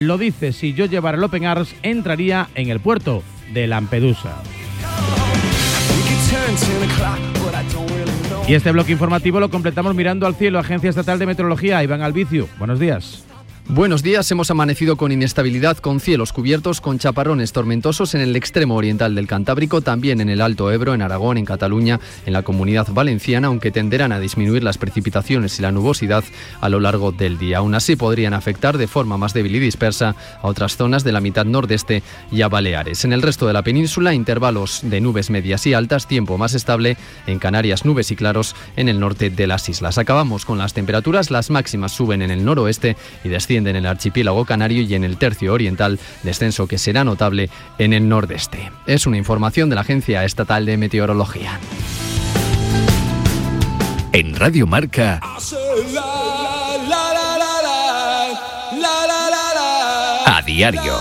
Lo dice: si yo llevara el Open Arms, entraría en el puerto de Lampedusa. Y este bloque informativo lo completamos mirando al cielo. Agencia Estatal de Meteorología, Iván Albicio, buenos días. Buenos días, hemos amanecido con inestabilidad, con cielos cubiertos, con chaparrones tormentosos en el extremo oriental del Cantábrico, también en el Alto Ebro, en Aragón, en Cataluña, en la Comunidad Valenciana, aunque tenderán a disminuir las precipitaciones y la nubosidad a lo largo del día. Aún así podrían afectar de forma más débil y dispersa a otras zonas de la mitad nordeste y a Baleares. En el resto de la península, intervalos de nubes medias y altas, tiempo más estable, en Canarias nubes y claros en el norte de las islas. Acabamos con las temperaturas, las máximas suben en el noroeste y descienden en el archipiélago canario y en el tercio oriental, descenso que será notable en el nordeste. Es una información de la Agencia Estatal de Meteorología. En Radio Marca, a diario.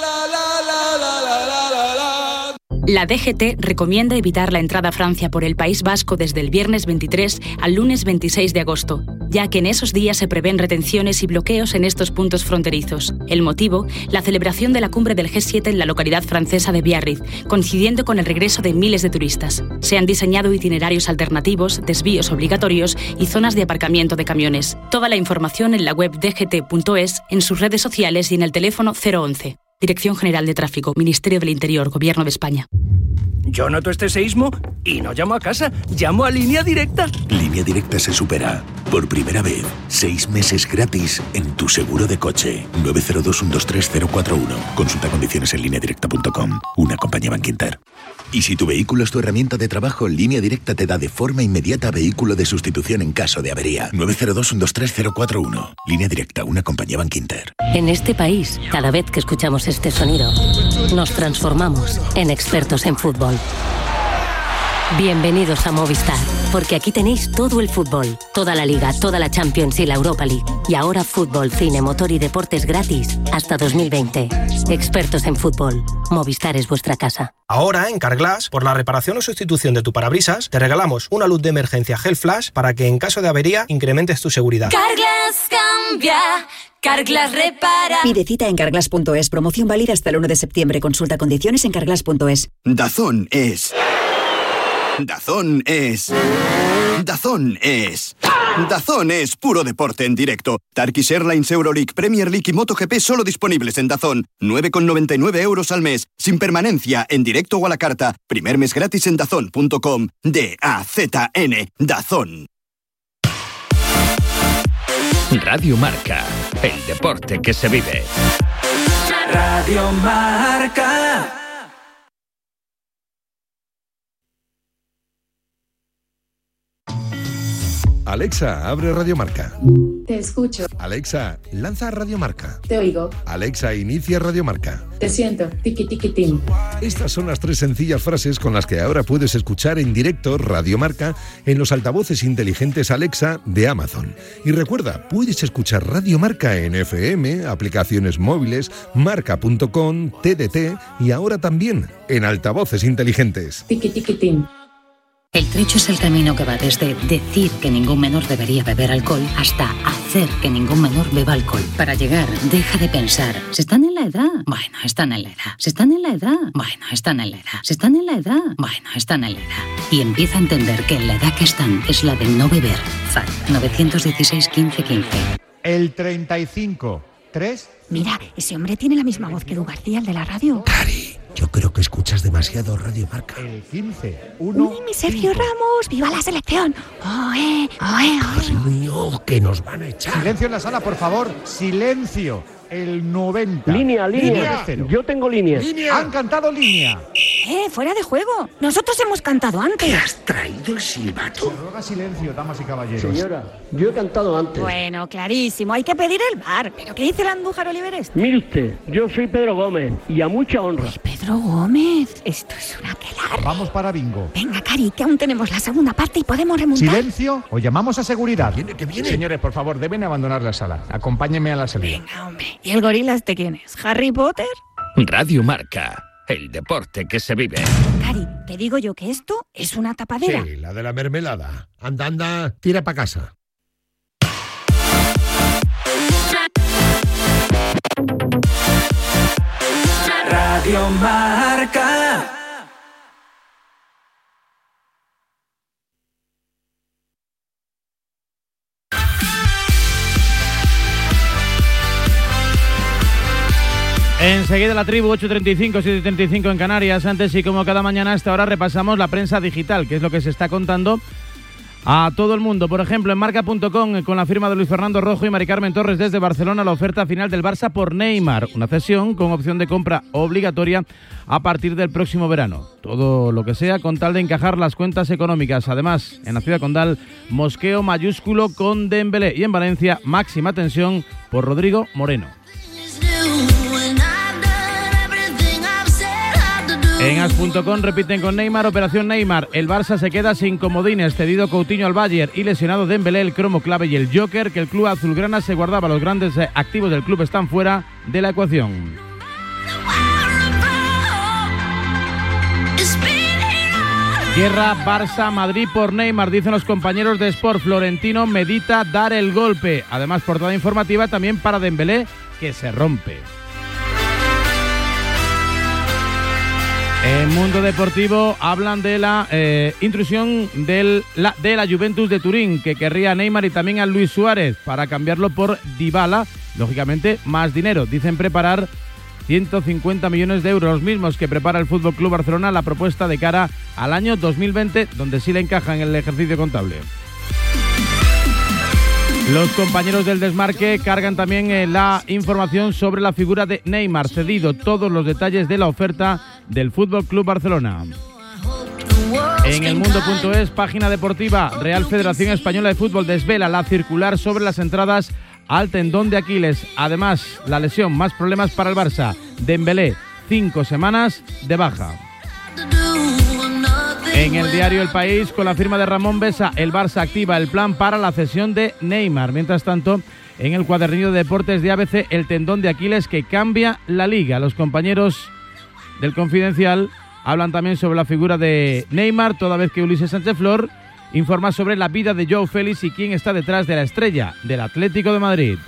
La DGT recomienda evitar la entrada a Francia por el País Vasco desde el viernes 23 al lunes 26 de agosto, ya que en esos días se prevén retenciones y bloqueos en estos puntos fronterizos. El motivo, la celebración de la cumbre del G7 en la localidad francesa de Biarritz, coincidiendo con el regreso de miles de turistas. Se han diseñado itinerarios alternativos, desvíos obligatorios y zonas de aparcamiento de camiones. Toda la información en la web dgt.es, en sus redes sociales y en el teléfono 011. Dirección General de Tráfico, Ministerio del Interior, Gobierno de España. Yo noto este seísmo y no llamo a casa, llamo a Línea Directa. Línea Directa se supera. Por primera vez, 6 meses gratis en tu seguro de coche. 902-123-041. Consulta condiciones en lineadirecta.com. Una compañía Bankinter. Y si tu vehículo es tu herramienta de trabajo, Línea Directa te da de forma inmediata vehículo de sustitución en caso de avería. 902-123-041. Línea Directa, una compañía Bankinter. En este país, cada vez que escuchamos este sonido, nos transformamos en expertos en fútbol. Bienvenidos a Movistar, porque aquí tenéis todo el fútbol, toda la Liga, toda la Champions y la Europa League. Y ahora fútbol, cine, motor y deportes gratis hasta 2020. Expertos en fútbol. Movistar es vuestra casa. Ahora, en Carglass, por la reparación o sustitución de tu parabrisas, te regalamos una luz de emergencia Gel Flash para que en caso de avería incrementes tu seguridad. Carglass cambia, Carglass repara. Pide cita en carglass.es. Promoción válida hasta el 1 de septiembre. Consulta condiciones en carglass.es. DAZN es puro deporte en directo. Turkish Airlines, Euroleague, Premier League y MotoGP solo disponibles en DAZN. 9,99 € al mes. Sin permanencia, en directo o a la carta. Primer mes gratis en DAZN.com. DAZN. DAZN. Radio Marca, el deporte que se vive. Radio Marca. Alexa, abre Radio Marca. Te escucho. Alexa, lanza Radio Marca. Te oigo. Alexa, inicia Radio Marca. Te siento. Tiki tiki tim. Estas son las 3 sencillas frases con las que ahora puedes escuchar en directo Radio Marca en los altavoces inteligentes Alexa de Amazon. Y recuerda, puedes escuchar Radio Marca en FM, aplicaciones móviles, marca.com, TDT y ahora también en altavoces inteligentes. Tiki tiki tim. El trecho es el camino que va desde decir que ningún menor debería beber alcohol hasta hacer que ningún menor beba alcohol. Para llegar, deja de pensar, ¿se están en la edad? Bueno, están en la edad. ¿Se están en la edad? Bueno, están en la edad. ¿Se están en la edad? Bueno, están en la edad. Y empieza a entender que en la edad que están es la de no beber. FAD 916 15 15. El 35 3. Mira, ese hombre tiene la misma voz que Edu García, el de la radio. Cari, yo creo que escuchas demasiado Radio Marca. El 15 1. ¡Uy, mi Sergio Ramos! ¡Viva la selección! ¡Oe, oe, oe! Coño, que nos van a echar. Silencio en la sala, por favor. Silencio. El 90. Línea. Yo tengo línea. Han cantado línea. Fuera de juego. Nosotros hemos cantado antes. ¿Te has traído el silbato? Se ruega silencio, damas y caballeros. Señora, yo he cantado antes. Bueno, clarísimo. Hay que pedir el bar. ¿Pero qué dice el Andújar Oliveres? Mire usted, yo soy Pedro Gómez y a mucha honra. Uy, Pedro Gómez. Esto es una aquelarre. Vamos para bingo. Venga, Cari, que aún tenemos la segunda parte y podemos remontar. Silencio o llamamos a seguridad. ¿Qué viene? Señores, por favor, deben abandonar la sala. Acompáñenme a la salida. Venga, hombre. ¿Y el gorila este quién es? ¿Harry Potter? Radio Marca, el deporte que se vive. Cari, te digo yo que esto es una tapadera. Sí, la de la mermelada. Anda, tira para casa. Radio Marca. Enseguida la tribu, 8:35, 7:35 en Canarias. Antes y como cada mañana, hasta ahora repasamos la prensa digital, que es lo que se está contando a todo el mundo. Por ejemplo, en marca.com, con la firma de Luis Fernando Rojo y Mari Carmen Torres desde Barcelona, la oferta final del Barça por Neymar, una cesión con opción de compra obligatoria a partir del próximo verano. Todo lo que sea con tal de encajar las cuentas económicas. Además, en la ciudad condal, mosqueo mayúsculo con Dembélé, y en Valencia, máxima tensión por Rodrigo Moreno. En as.com repiten con Neymar, operación Neymar. El Barça se queda sin comodines, cedido Coutinho al Bayern y lesionado Dembélé, el cromo clave y el joker que el club azulgrana se guardaba. Los grandes activos del club están fuera de la ecuación. Guerra Barça-Madrid por Neymar, dicen los compañeros de Sport. Florentino medita dar el golpe. Además, portada informativa también para Dembélé, que se rompe. En Mundo Deportivo hablan de la intrusión de la Juventus de Turín, que querría a Neymar y también a Luis Suárez para cambiarlo por Dybala. Lógicamente, más dinero. Dicen preparar 150 millones de euros, los mismos que prepara el FC Barcelona, la propuesta de cara al año 2020, donde sí le encaja en el ejercicio contable. Los compañeros del Desmarque cargan también la información sobre la figura de Neymar, cedido. Todos los detalles de la oferta del FC Barcelona. En el mundo.es, página deportiva, Real Federación Española de Fútbol desvela la circular sobre las entradas al tendón de Aquiles. Además, la lesión, más problemas para el Barça. Dembélé, 5 semanas de baja. En el diario El País, con la firma de Ramón Besa, el Barça activa el plan para la cesión de Neymar. Mientras tanto, en el cuadernillo de deportes de ABC, el tendón de Aquiles que cambia la liga. Los compañeros del Confidencial hablan también sobre la figura de Neymar, toda vez que Ulises Sánchez Flor informa sobre la vida de Joao Félix y quién está detrás de la estrella del Atlético de Madrid.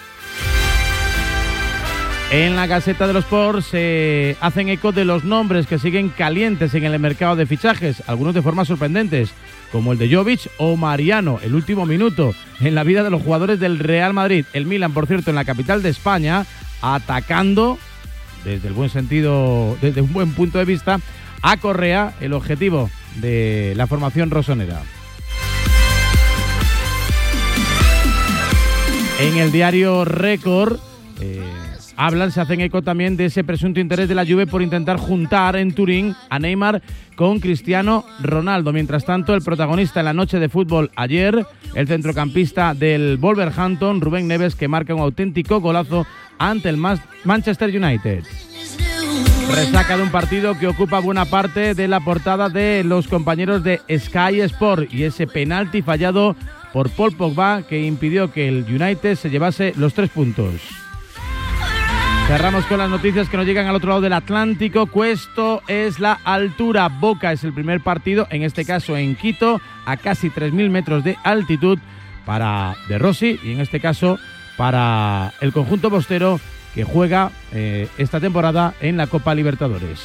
En la Gaceta de los Sports se hacen eco de los nombres que siguen calientes en el mercado de fichajes, algunos de forma sorprendentes, como el de Jovic o Mariano, el último minuto en la vida de los jugadores del Real Madrid. El Milan, por cierto, en la capital de España, atacando desde el buen sentido, desde un buen punto de vista, a Correa, el objetivo de la formación rosonera. En el diario Récord se hacen eco también de ese presunto interés de la Juve por intentar juntar en Turín a Neymar con Cristiano Ronaldo. Mientras tanto, el protagonista en la noche de fútbol ayer, el centrocampista del Wolverhampton, Rubén Neves, que marca un auténtico golazo ante el Manchester United. Resaca de un partido que ocupa buena parte de la portada de los compañeros de Sky Sport y ese penalti fallado por Paul Pogba que impidió que el United se llevase los 3 puntos. Cerramos con las noticias que nos llegan al otro lado del Atlántico. Cuesto es la altura. Boca es el primer partido, en este caso en Quito, a casi 3.000 metros de altitud para De Rossi y en este caso para el conjunto bostero que juega esta temporada en la Copa Libertadores.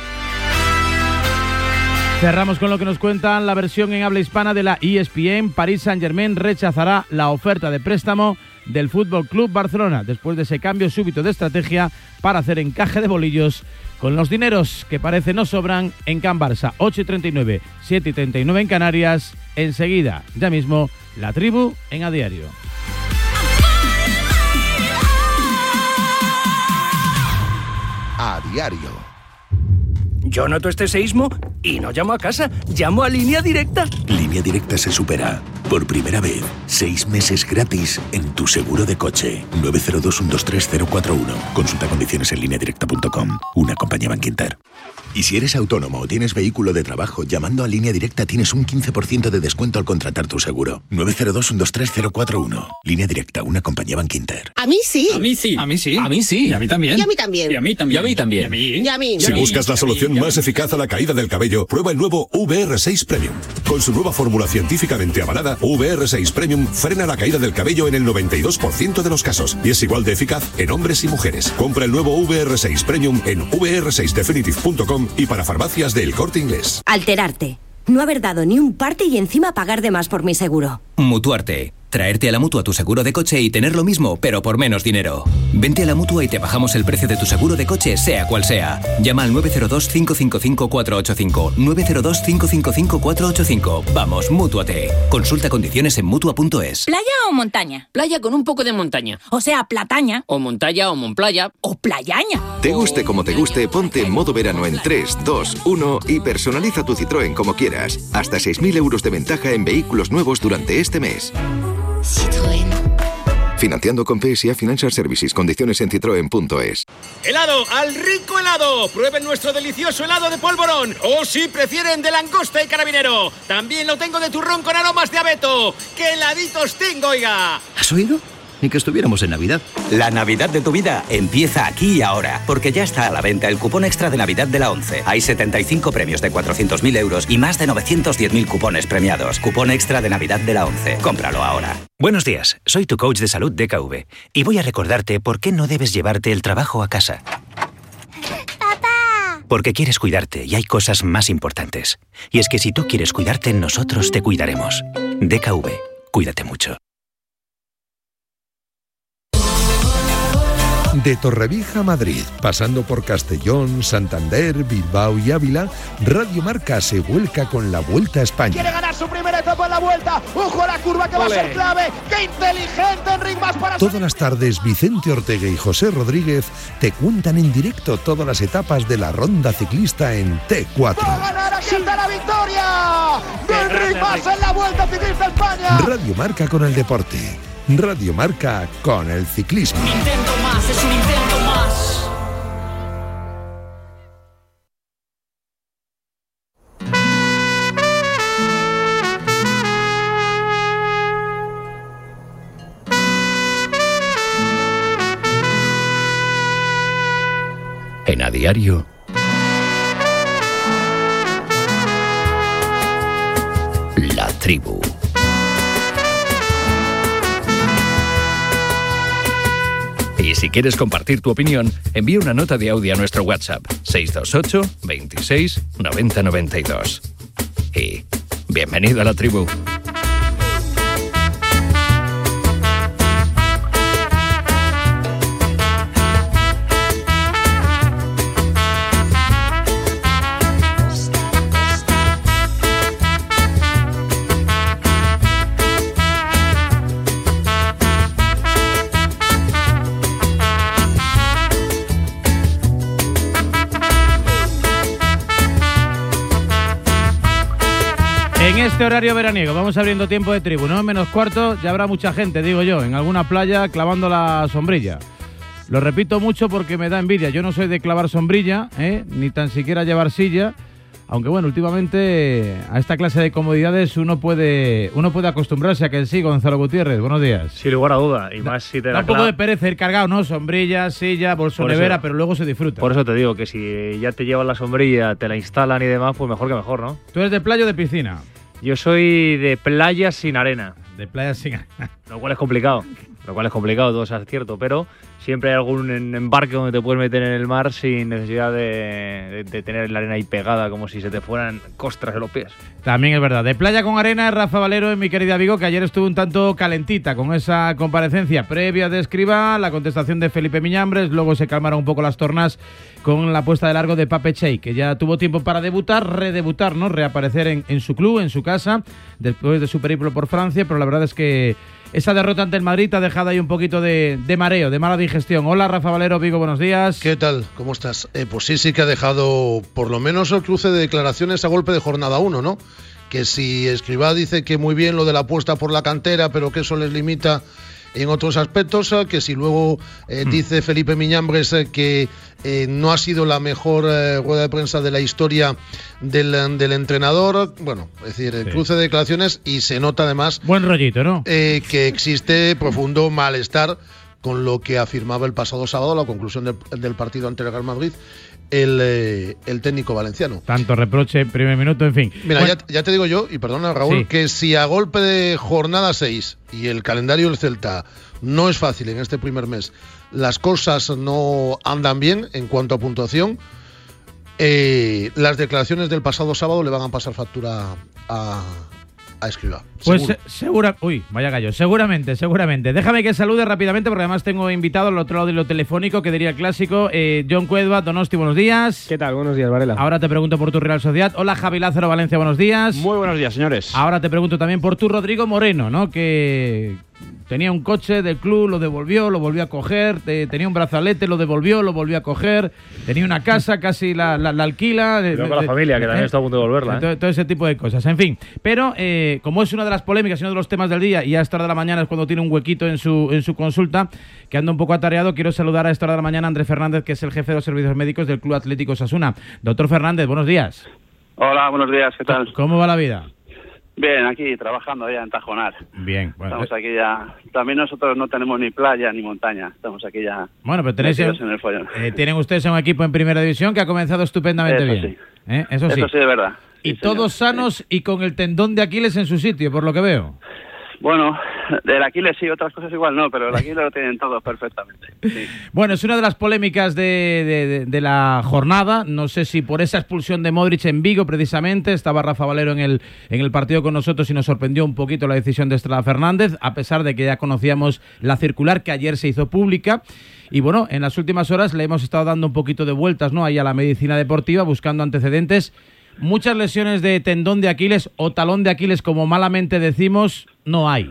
Cerramos con lo que nos cuentan la versión en habla hispana de la ESPN. Paris Saint-Germain rechazará la oferta de préstamo del FC Barcelona después de ese cambio súbito de estrategia para hacer encaje de bolillos con los dineros que parece no sobran en Can Barça. 8:39, 7:39 en Canarias. Enseguida, ya mismo, la tribu en A Diario. A Diario. Yo noto este seísmo y no llamo a casa, llamo a Línea Directa. Línea Directa se supera. Por primera vez, 6 meses gratis en tu seguro de coche. 902-123-041. Consulta condiciones en lineadirecta.com. Una compañía Bankinter. Y si eres autónomo o tienes vehículo de trabajo, llamando a Línea Directa tienes un 15% de descuento al contratar tu seguro. 902-123-041. Línea Directa, una compañía Bankinter. A mí sí. A mí sí. A mí sí. A mí sí. Y a mí también. Y a mí también. Y a mí también. Y a mí también. Y a mí. Si buscas la solución más eficaz a la caída del cabello, cabello, prueba el nuevo VR6 Premium. Con su nueva fórmula científicamente avalada, VR6 Premium frena la caída del cabello en el 92% de los casos y es igual de eficaz en hombres y mujeres. Compra el nuevo VR6 Premium en vr6definitive.com y para farmacias de El Corte Inglés. Alterarte. No haber dado ni un parte y encima pagar de más por mi seguro. Mutuarte. Traerte a la Mutua tu seguro de coche y tener lo mismo, pero por menos dinero. Vente a la Mutua y te bajamos el precio de tu seguro de coche, sea cual sea. Llama al 902-555-485. 902-555-485. Vamos, Mútuate. Consulta condiciones en Mutua.es. ¿Playa o montaña? Playa con un poco de montaña. O sea, plataña. O montalla o monplaya. O playaña. Te guste como te guste, ponte en modo verano en 3, 2, 1 y personaliza tu Citroën como quieras. Hasta 6.000 euros de ventaja en vehículos nuevos durante este mes. Citroën. Financiando con PSA Financial Services. Condiciones en citroen.es. ¡Helado! ¡Al rico helado! ¡Prueben nuestro delicioso helado de polvorón! ¡O si prefieren de langosta y carabinero! ¡También lo tengo de turrón con aromas de abeto! ¡Qué heladitos tengo, oiga! ¿Has oído? Ni que estuviéramos en Navidad. La Navidad de tu vida empieza aquí y ahora, porque ya está a la venta el cupón extra de Navidad de la ONCE. Hay 75 premios de 400.000 euros y más de 910.000 cupones premiados. Cupón extra de Navidad de la ONCE. Cómpralo ahora. Buenos días, soy tu coach de salud DKV y voy a recordarte por qué no debes llevarte el trabajo a casa. ¡Papá! Porque quieres cuidarte y hay cosas más importantes. Y es que si tú quieres cuidarte, nosotros te cuidaremos. DKV, cuídate mucho. De Torrevieja a Madrid, pasando por Castellón, Santander, Bilbao y Ávila, Radio Marca se vuelca con la Vuelta a España. Quiere ganar su primera etapa en la Vuelta. ¡Ojo a la curva que va a ser clave! ¡Qué inteligente Enric Mas para... Todas las tardes, Vicente Ortega y José Rodríguez te cuentan en directo todas las etapas de la ronda ciclista en T4. ¡Va a ganar! ¡Aquí está la victoria! ¡De Enric Mas en la Vuelta Ciclista España! Radio Marca con el deporte. Radio Marca con el ciclismo. Un intento más, es un intento más. En A Diario, La Tribu. Y si quieres compartir tu opinión, envía una nota de audio a nuestro WhatsApp 628 26 90 92. Y bienvenido a la tribu. En este horario veraniego vamos abriendo tiempo de tribu, ¿no? Menos cuarto, ya habrá mucha gente, digo yo, en alguna playa clavando la sombrilla. Lo repito mucho porque me da envidia. Yo no soy de clavar sombrilla, ni tan siquiera llevar silla. Aunque bueno, últimamente a esta clase de comodidades uno puede acostumbrarse a que sí, Gonzalo Gutiérrez. Buenos días. Sin lugar a duda. Y más si te da un poco de pereza ir cargado, ¿no? Sombrilla, silla, bolso, nevera, pero luego se disfruta. Por eso te digo que si ya te llevan la sombrilla, te la instalan y demás, pues mejor que mejor, ¿no? ¿Tú eres de playa o de piscina? Yo soy de playa sin arena. De playa sin arena. Lo cual es complicado. Todo eso es cierto, pero siempre hay algún embarque donde te puedes meter en el mar sin necesidad de tener la arena ahí pegada, como si se te fueran costras de los pies. También es verdad. De playa con arena, Rafa Valero en mi querida Vigo, que ayer estuvo un tanto calentita con esa comparecencia previa de Escribá, la contestación de Felipe Miñambres, luego se calmaron un poco las tornas con la puesta de largo de Pape Cheik, que ya tuvo tiempo para redebutar, ¿no? Reaparecer en su club, en su casa, después de su periplo por Francia, pero la verdad es que esa derrota ante el Madrid ha dejado ahí un poquito de mareo, de mala digestión. Hola, Rafa Valero, Vigo, buenos días. ¿Qué tal? ¿Cómo estás? Pues sí que ha dejado por lo menos el cruce de declaraciones a golpe de jornada 1, ¿no? Que si Escribá dice que muy bien lo de la apuesta por la cantera, pero que eso les limita en otros aspectos, que si luego dice Felipe Miñambres que no ha sido la mejor rueda de prensa de la historia del entrenador, bueno, es decir, el cruce de declaraciones, y se nota además buen rollito, ¿no? Que existe profundo malestar con lo que afirmaba el pasado sábado, la conclusión del partido ante el Real Madrid, el técnico valenciano. Tanto reproche en primer minuto, en fin. Mira, bueno, ya te digo yo, y perdona Raúl, que si a golpe de jornada 6 y el calendario del Celta no es fácil en este primer mes, las cosas no andan bien en cuanto a puntuación, las declaraciones del pasado sábado le van a pasar factura a Escribá. Pues seguramente. Déjame que salude rápidamente porque además tengo invitado al otro lado de lo telefónico, que diría el clásico, John Cuedva, Donosti, buenos días. ¿Qué tal? Buenos días, Varela. Ahora te pregunto por tu Real Sociedad. Hola, Javi Lázaro, Valencia, buenos días. Muy buenos días, señores. Ahora te pregunto también por tu Rodrigo Moreno, ¿no? Que tenía un coche del club, lo devolvió, lo volvió a coger, tenía un brazalete, lo devolvió, lo volvió a coger, tenía una casa, casi la alquila. Pero con la familia, que también está a punto de devolverla. Todo ese tipo de cosas, en fin. Pero como es una de las polémicas y uno de los temas del día, y a esta hora de la mañana es cuando tiene un huequito en su consulta, que anda un poco atareado, quiero saludar a esta hora de la mañana a Andrés Fernández, que es el jefe de los servicios médicos del Club Atlético Osasuna. Doctor Fernández, buenos días. Hola, buenos días, ¿qué tal? ¿Cómo va la vida? Bien, aquí trabajando ya en Tajonar. Bien, bueno. Estamos aquí ya. También nosotros no tenemos ni playa ni montaña. Estamos aquí ya. Bueno, pero tenéis en el follón. Tienen ustedes un equipo en primera división que ha comenzado estupendamente Eso bien. Sí. Eso sí. Eso sí, de verdad. Y sí, todos sanos y con el tendón de Aquiles en su sitio, por lo que veo. Bueno, del Aquiles sí, otras cosas igual no, pero el Aquiles lo tienen todos perfectamente. Sí. Bueno, es una de las polémicas de la jornada. No sé si por esa expulsión de Modric en Vigo, precisamente. Estaba Rafa Valero en el partido con nosotros y nos sorprendió un poquito la decisión de Estrada Fernández, a pesar de que ya conocíamos la circular que ayer se hizo pública. Y bueno, en las últimas horas le hemos estado dando un poquito de vueltas, ¿no?, ahí a la medicina deportiva, buscando antecedentes. Muchas lesiones de tendón de Aquiles o talón de Aquiles, como malamente decimos, no hay.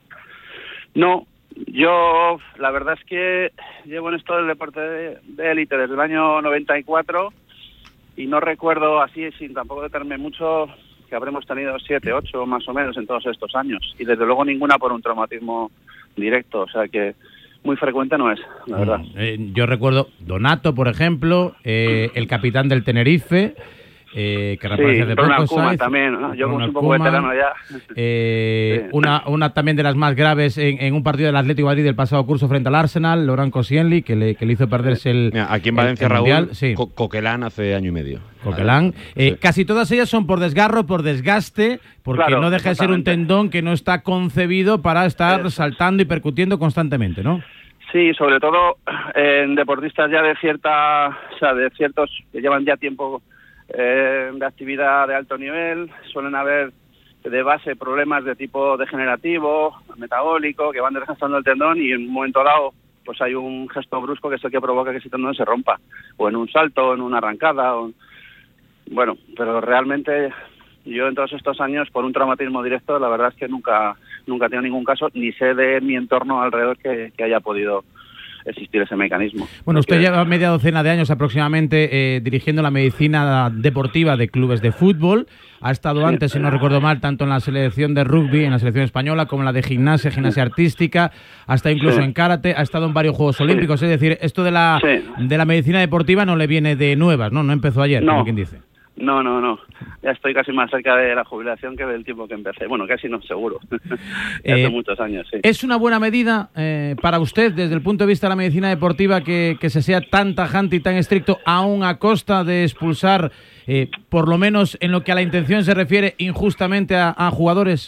No, yo la verdad es que llevo en esto del deporte de élite desde el año 94 y no recuerdo así, sin tampoco detenerme mucho, que habremos tenido 7, 8 más o menos en todos estos años. Y desde luego ninguna por un traumatismo directo, o sea que muy frecuente no es, la verdad. Yo recuerdo Donato, por ejemplo, el capitán del Tenerife, que reaparece de poco, ¿sabes? También, ¿no? Yo como soy un poco veterano ya. Sí. Una también de las más graves en un partido del Atlético de Madrid del pasado curso frente al Arsenal, Laurent Koscielny, que le hizo perderse el Mira, aquí en Valencia, Raúl, Mundial. Sí. Coquelán hace año y medio. Coquelán. Sí. Casi todas ellas son por desgarro, por desgaste, porque claro, no deja de ser un tendón que no está concebido para estar saltando y percutiendo constantemente, ¿no? Sí, sobre todo en deportistas ya de ciertos que llevan ya tiempo de actividad de alto nivel, suelen haber de base problemas de tipo degenerativo, metabólico, que van desgastando el tendón y en un momento dado pues hay un gesto brusco que es el que provoca que ese tendón se rompa, o en un salto, en una arrancada, bueno, pero realmente yo en todos estos años por un traumatismo directo la verdad es que nunca he tenido ningún caso, ni sé de mi entorno alrededor que haya podido existir ese mecanismo. Bueno, usted lleva media docena de años aproximadamente dirigiendo la medicina deportiva de clubes de fútbol. Ha estado antes, si no recuerdo mal, tanto en la selección de rugby, en la selección española, como en la de gimnasia artística, hasta incluso en karate, ha estado en varios Juegos Olímpicos. Es decir, esto de la medicina deportiva no le viene de nuevas, ¿no? No empezó ayer, como quien dice. No. Ya estoy casi más cerca de la jubilación que del tiempo que empecé. Bueno, casi no, seguro. Hace muchos años, sí. ¿Es una buena medida para usted, desde el punto de vista de la medicina deportiva, que se sea tan tajante y tan estricto, aún a costa de expulsar, por lo menos en lo que a la intención se refiere, injustamente a jugadores?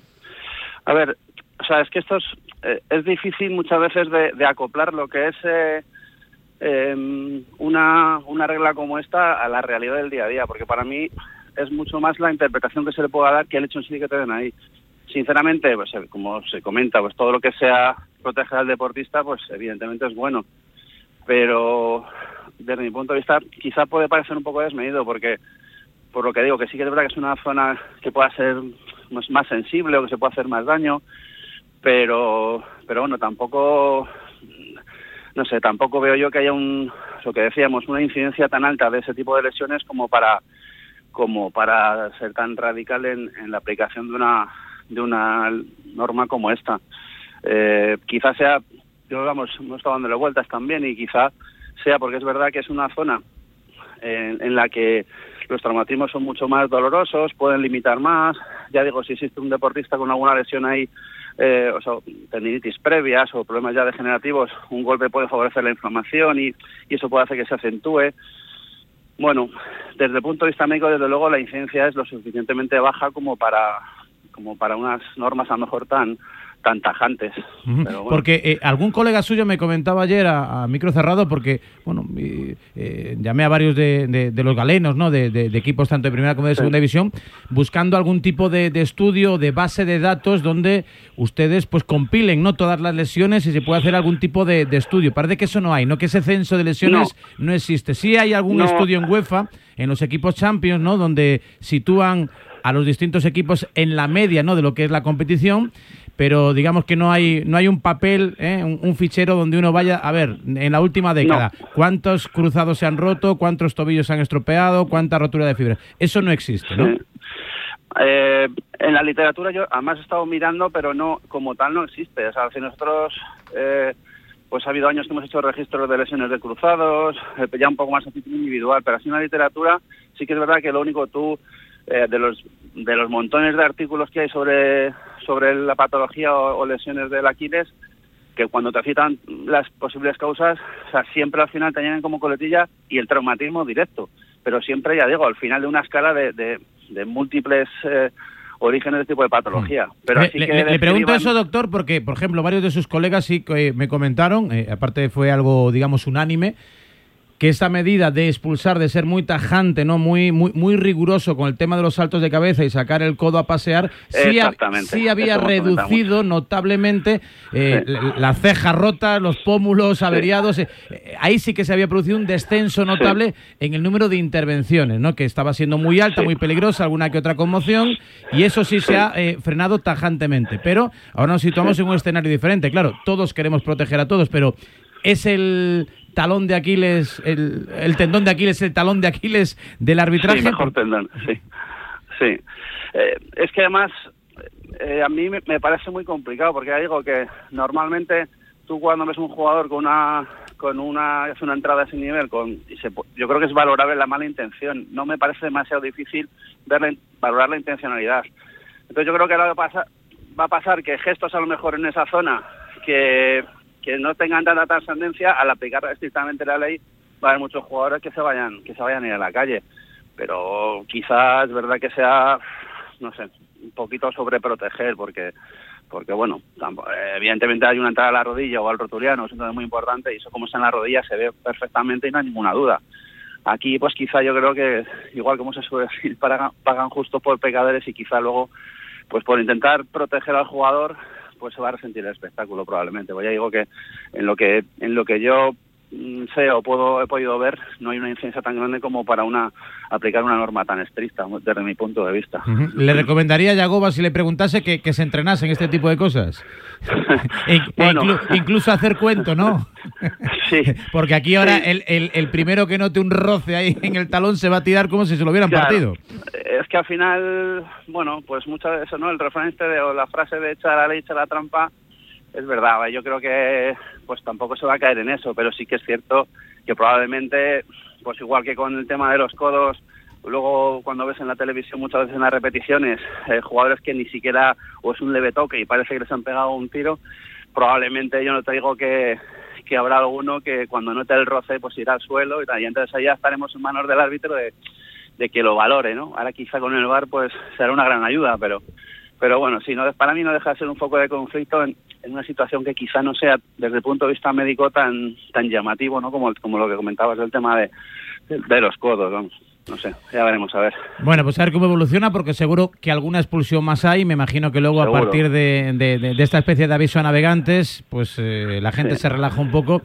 A ver, o sea, es que esto es difícil muchas veces de acoplar lo que es una regla como esta a la realidad del día a día, porque para mí es mucho más la interpretación que se le pueda dar que el hecho en sí que te den ahí. Sinceramente, pues como se comenta, pues todo lo que sea proteger al deportista, pues evidentemente es bueno, pero desde mi punto de vista quizá puede parecer un poco desmedido, porque por lo que digo, que sí que es verdad que es una zona que pueda ser más sensible o que se puede hacer más daño, pero bueno, tampoco veo yo que haya lo que decíamos, una incidencia tan alta de ese tipo de lesiones como para ser tan radical en la aplicación de una norma como esta. Quizás sea, hemos estado dándole vueltas también, y quizá sea porque es verdad que es una zona en la que los traumatismos son mucho más dolorosos, pueden limitar más. Ya digo, si existe un deportista con alguna lesión ahí o sea, tendinitis previas o problemas ya degenerativos, un golpe puede favorecer la inflamación y eso puede hacer que se acentúe. Bueno, desde el punto de vista médico, desde luego, la incidencia es lo suficientemente baja como para unas normas a lo mejor tan tajantes. Pero bueno. Porque algún colega suyo me comentaba ayer a micro cerrado, porque bueno, llamé a varios de los galenos, ¿no? de equipos tanto de primera como de segunda división, buscando algún tipo de estudio, de base de datos donde ustedes pues compilen, ¿no?, todas las lesiones y se puede hacer algún tipo de estudio. Parece que eso no hay, ¿no?, que ese censo de lesiones no existe. Sí hay algún estudio en UEFA, en los equipos Champions, ¿no?, donde sitúan a los distintos equipos en la media, ¿no?, de lo que es la competición, pero digamos que no hay un papel, un fichero donde uno vaya a ver en la última década cuántos cruzados se han roto, cuántos tobillos se han estropeado, cuánta rotura de fibra. Eso no existe, ¿no? En la literatura yo además he estado mirando, pero no, como tal no existe. O sea, si nosotros pues ha habido años que hemos hecho registros de lesiones de cruzados, ya un poco más a título individual, pero así en la literatura sí que es verdad que lo único de los montones de artículos que hay sobre la patología o lesiones del Aquiles, que cuando te citan las posibles causas, o sea, siempre al final te añaden como coletilla y el traumatismo directo, pero siempre, ya digo, al final de una escala de múltiples orígenes de este tipo de patología. Pero así le pregunto eso, doctor, porque, por ejemplo, varios de sus colegas sí me comentaron, aparte fue algo, digamos, unánime, que esta medida de expulsar, de ser muy tajante, ¿no?, muy riguroso con el tema de los saltos de cabeza y sacar el codo a pasear, sí había reducido notablemente las cejas rotas, los pómulos averiados. Ahí sí que se había producido un descenso notable en el número de intervenciones, ¿no?, que estaba siendo muy alta, muy peligrosa, alguna que otra conmoción, y eso sí se ha frenado tajantemente. Pero ahora nos situamos en un escenario diferente. Claro, todos queremos proteger a todos, pero es el talón de Aquiles, el tendón de Aquiles, el talón de Aquiles del arbitraje. Sí, mejor tendón, sí. Es que además a mí me parece muy complicado, porque ya digo que normalmente tú cuando ves un jugador con una entrada a ese nivel, yo creo que es valorable la mala intención. No me parece demasiado difícil valorar la intencionalidad. Entonces yo creo que ahora va a pasar que gestos a lo mejor en esa zona que no tengan tanta trascendencia, al aplicar estrictamente la ley, va a haber muchos jugadores que se vayan a ir a la calle. Pero quizás es verdad que sea, no sé, un poquito sobreproteger, porque bueno, evidentemente hay una entrada a la rodilla o al rotuliano, es un tema muy importante, y eso como está en la rodilla se ve perfectamente y no hay ninguna duda. Aquí pues quizá yo creo que, igual como se suele decir, pagan justo por pecadores, y quizá luego, pues por intentar proteger al jugador, pues se va a resentir el espectáculo probablemente. Pues ya digo que en lo que yo sé o he podido ver, no hay una incidencia tan grande como para aplicar una norma tan estricta desde mi punto de vista. ¿Le recomendaría a Yagoba, si le preguntase, que se entrenase en este tipo de cosas? Bueno. Incluso hacer cuento, ¿no? Sí. Porque aquí ahora el primero que note un roce ahí en el talón se va a tirar como si se lo hubieran partido. Es que al final, bueno, pues muchas veces, ¿no?, el refrán o la frase de echar la ley, echar la trampa, es verdad. Yo creo que pues tampoco se va a caer en eso, pero sí que es cierto que probablemente, pues igual que con el tema de los codos, luego cuando ves en la televisión muchas veces en las repeticiones jugadores que ni siquiera, o es un leve toque y parece que les han pegado un tiro, probablemente, yo no te digo que habrá alguno que cuando note el roce pues irá al suelo y tal, y entonces ahí ya estaremos en manos del árbitro de que lo valore, ¿no? Ahora quizá con el VAR pues será una gran ayuda, pero bueno, sí, para mí no deja de ser un foco de conflicto en una situación que quizá no sea desde el punto de vista médico tan llamativo, ¿no?, como lo que comentabas del tema de los codos, vamos. No sé, ya veremos, a ver. Bueno, pues a ver cómo evoluciona, porque seguro que alguna expulsión más hay. Me imagino que luego, seguro, a partir de esta especie de aviso a navegantes, pues la gente se relaja un poco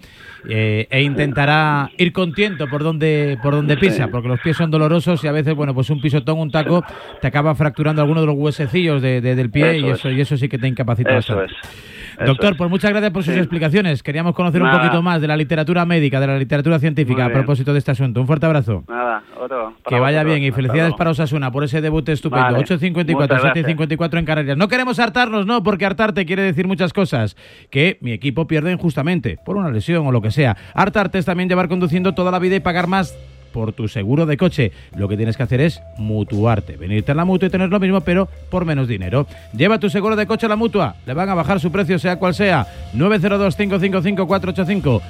e intentará ir con tiento por donde pisa, porque los pies son dolorosos y a veces, bueno, pues un pisotón, un taco, te acaba fracturando alguno de los huesecillos del pie, y eso sí que te incapacita bastante. Doctor, pues muchas gracias por sus explicaciones. Queríamos conocer un poquito más de la literatura médica, de la literatura científica a propósito de este asunto. Un fuerte abrazo. Otro. Que vaya bien y felicidades para Osasuna por ese debut estupendo. 8.54, 7.54 en Canarias. No queremos hartarnos, no, porque hartarte quiere decir muchas cosas. Que mi equipo pierde injustamente por una lesión o lo que sea. Hartarte es también llevar conduciendo toda la vida y pagar más por tu seguro de coche. Lo que tienes que hacer es mutuarte, venirte a la Mutua y tener lo mismo, pero por menos dinero. Lleva tu seguro de coche a la Mutua, le van a bajar su precio sea cual sea. 902-555-485,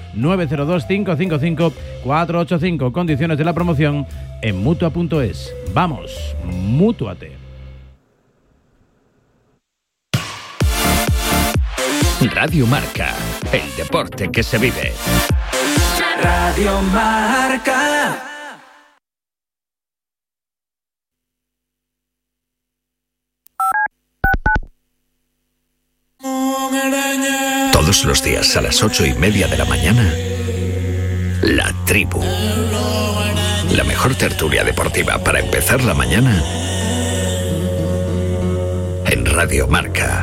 902-555-485. Condiciones de la promoción en Mutua.es. Vamos, mútuate. Radio Marca, el deporte que se vive. Radio Marca. Todos los días a las 8:30 de la mañana, La Tribu. La mejor tertulia deportiva para empezar la mañana en Radio Marca.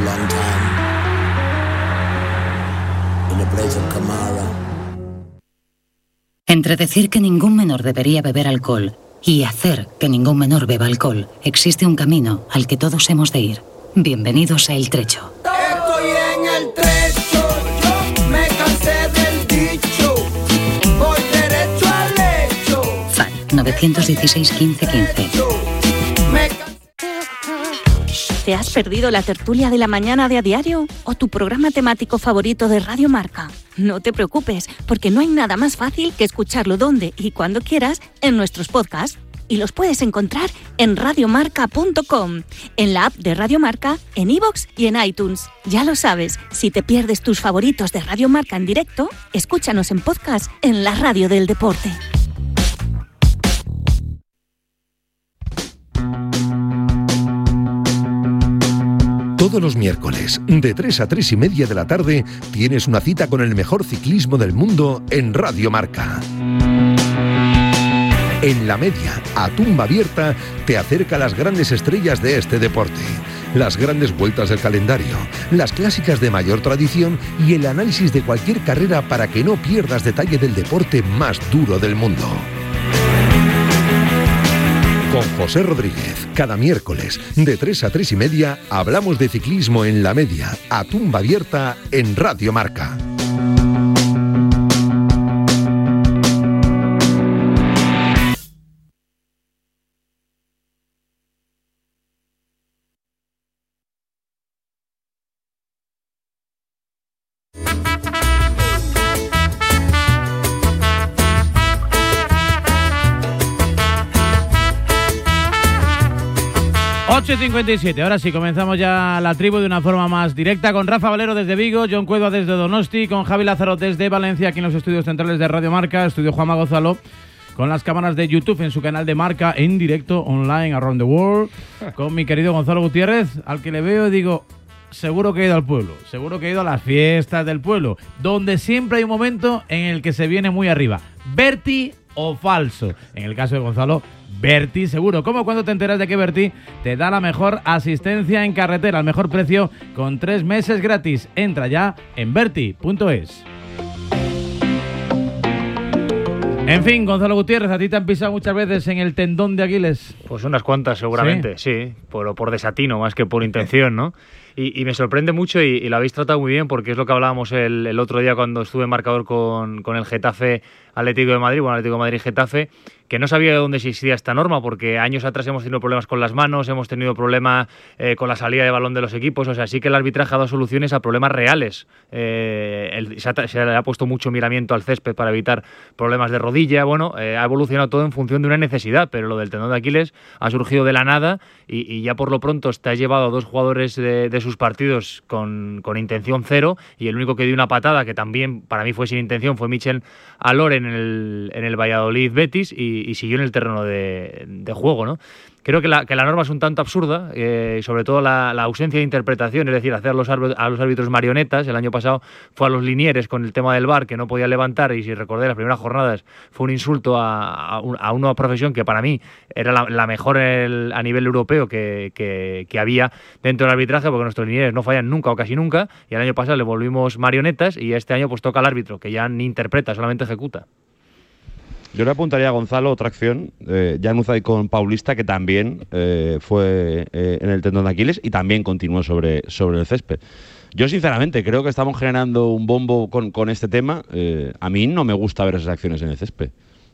Entre decir que ningún menor debería beber alcohol y hacer que ningún menor beba alcohol, existe un camino al que todos hemos de ir. Bienvenidos a El Trecho. Estoy en el trecho, yo me cansé del dicho, voy derecho al lecho. FAL 916 15 15. ¿Te has perdido la tertulia de la mañana de A Diario o tu programa temático favorito de Radio Marca? No te preocupes, porque no hay nada más fácil que escucharlo donde y cuando quieras en nuestros podcasts. Y los puedes encontrar en radiomarca.com, en la app de Radio Marca, en iVoox y en iTunes. Ya lo sabes, si te pierdes tus favoritos de Radio Marca en directo, escúchanos en podcast en la radio del deporte. Todos los miércoles, de 3 a 3 y media de la tarde, tienes una cita con el mejor ciclismo del mundo en Radio Marca. En la media, a tumba abierta, te acerca a las grandes estrellas de este deporte, las grandes vueltas del calendario, las clásicas de mayor tradición y el análisis de cualquier carrera para que no pierdas detalle del deporte más duro del mundo. Con José Rodríguez, cada miércoles, de 3 a 3 y media, hablamos de ciclismo en la media, a tumba abierta, en Radio Marca. Ocho y 57, ahora sí, comenzamos ya La Tribu de una forma más directa con Rafa Valero desde Vigo, John Cueva desde Donosti, con Javi Lázaro desde Valencia, aquí en los estudios centrales de Radio Marca, estudio Juanma Gonzalo, con las cámaras de YouTube en su canal de Marca, en directo, online, around the world, con mi querido Gonzalo Gutiérrez, al que le veo y digo, seguro que he ido al pueblo, seguro que he ido a las fiestas del pueblo, donde siempre hay un momento en el que se viene muy arriba, Berti o falso, en el caso de Gonzalo, Berti seguro, como cuando te enteras de que Berti te da la mejor asistencia en carretera al mejor precio con 3 meses gratis. Entra ya en berti.es. En fin, Gonzalo Gutiérrez, ¿a ti te han pisado muchas veces en el tendón de Aquiles? Pues unas cuantas seguramente, sí, por desatino más que por intención, ¿no? Y me sorprende mucho y lo habéis tratado muy bien porque es lo que hablábamos el otro día cuando estuve en marcador con el Getafe Atlético de Madrid, Atlético de Madrid Getafe, que no sabía de dónde existía esta norma, porque años atrás hemos tenido problemas con las manos, hemos tenido problemas con la salida de balón de los equipos, o sea, sí que el arbitraje ha dado soluciones a problemas reales. Se le ha puesto mucho miramiento al césped para evitar problemas de rodilla, bueno, ha evolucionado todo en función de una necesidad, pero lo del tendón de Aquiles ha surgido de la nada y ya por lo pronto te ha llevado a 2 jugadores de sus partidos con intención cero, y el único que dio una patada, que también para mí fue sin intención, fue Michel Alor en el Valladolid Betis y siguió en el terreno de juego, ¿no? Creo que la norma es un tanto absurda, sobre todo la ausencia de interpretación, es decir, hacer a los árbitros marionetas. El año pasado fue a los linieres con el tema del VAR, que no podía levantar, y si recordé las primeras jornadas fue un insulto a una profesión que para mí era la mejor a nivel europeo que había dentro del arbitraje, porque nuestros linieres no fallan nunca o casi nunca, y el año pasado le volvimos marionetas y este año pues toca al árbitro, que ya ni interpreta, solamente ejecuta. Yo le apuntaría a Gonzalo otra acción, Jan Uzay con Paulista, que también fue en el tendón de Aquiles y también continuó sobre el césped. Yo sinceramente creo que estamos generando un bombo con este tema. A mí no me gusta ver esas acciones en el césped.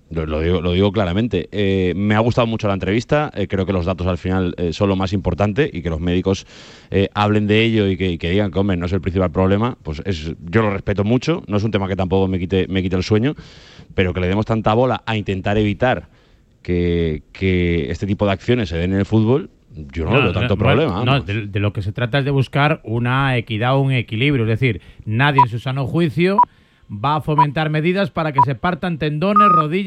Lo digo claramente. Me ha gustado mucho la entrevista. Creo que los datos al final son lo más importante, y que los médicos hablen de ello y que digan que, hombre, no es el principal problema. Pues yo lo respeto mucho. No es un tema que tampoco me quite el sueño, pero que le demos tanta bola a intentar evitar que este tipo de acciones se den en el fútbol. Yo no veo tanto problema. No, de lo que se trata es de buscar una equidad o un equilibrio. Es decir, nadie en su sano juicio va a fomentar medidas para que se partan tendones, rodillas.